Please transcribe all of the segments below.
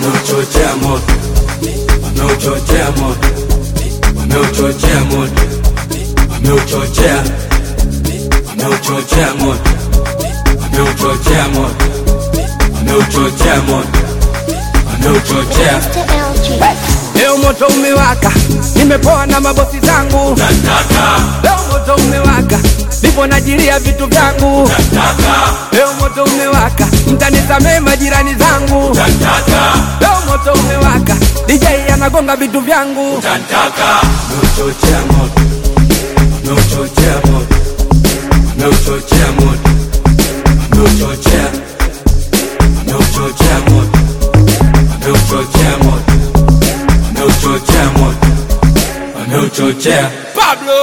wameuchochea moto, wameuchochea moto, wameuchochea moto, wameuchochea, wameuchochea moto, wameuchochea moto, wameuchochea moto, wameuchochea. Leo moto umewaka, nimepoa na mabosi zangu. Leo moto umewaka, nipo najilia vitu vyangu. Leo moto umewaka, mtanisamee majirani zangu. Leo moto umewaka, DJ anagonga vitu vyangu. Wameuchochea moto, wameuchochea moto, wameuchochea moto, wameuchochea, wameuchochea moto, wameuchochea moto, wameuchochea moto, wameuchochea. Pablo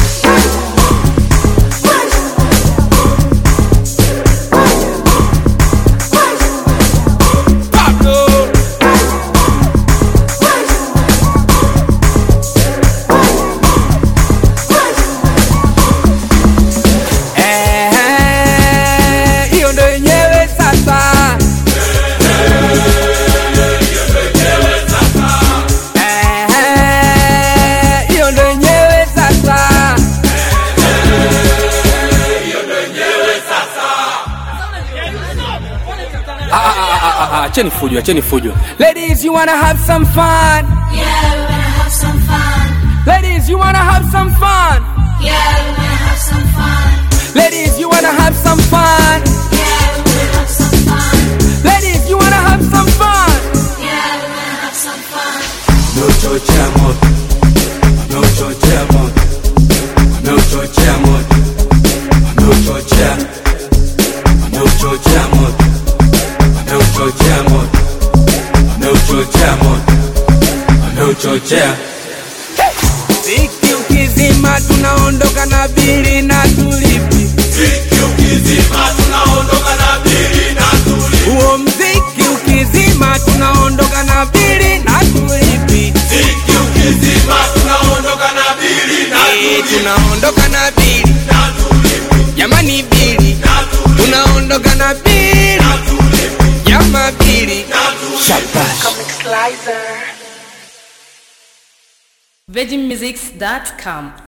Cheni fujo, cheni fujo. Ladies, you wanna have some fun? Yeah, we wanna have some fun. Ladies, you wanna have some fun? Yeah, we wanna have some fun. Ladies, you wanna have some fun? Yeah, we wanna have some fun. Ladies, you wanna have some fun? Yeah, we wanna have some fun. Wameuchochea moto, wameuchochea moto, wameuchochea moto, wameuchochea, wameuchochea moto, wameuchochea moto, wameuchochea moto, wameuchochea. Ziki ukizima tunaondoka na bili na tulipi. Ziki ukizima tunaondoka na bili na tulipi. Uo mziki ukizima tunaondoka na bili na tulipi. Ziki ukizima tunaondoka na bili na tulipi. Tunaondoka na bili na tulipi. Jamani bili na tulipi. Tunaondoka na bili na tulipi. Jama bili na tulipi. Shabash. VeggieMusics.com